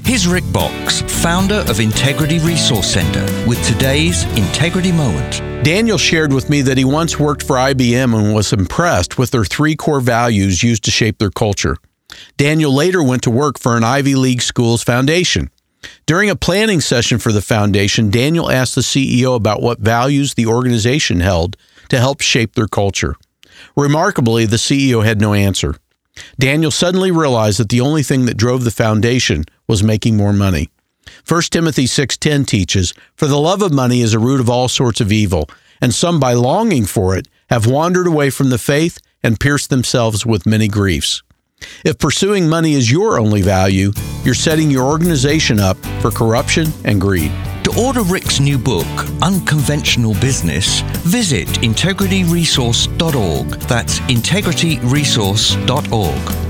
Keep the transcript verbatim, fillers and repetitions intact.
Here's Rick Box, founder of Integrity Resource Center, with today's Integrity Moment. Daniel shared with me that he once worked for I B M and was impressed with their three core values used to shape their culture. Daniel later went to work for an Ivy League school's foundation. During a planning session for the foundation, Daniel asked the C E O about what values the organization held to help shape their culture. Remarkably, the C E O had no answer. Daniel suddenly realized that the only thing that drove the foundation was making more money. First Timothy six ten teaches, "For the love of money is a root of all sorts of evil, and some by longing for it have wandered away from the faith and pierced themselves with many griefs." If pursuing money is your only value, you're setting your organization up for corruption and greed. To order Rick's new book, Unconventional Business, visit integrity resource dot org. That's integrity resource dot org.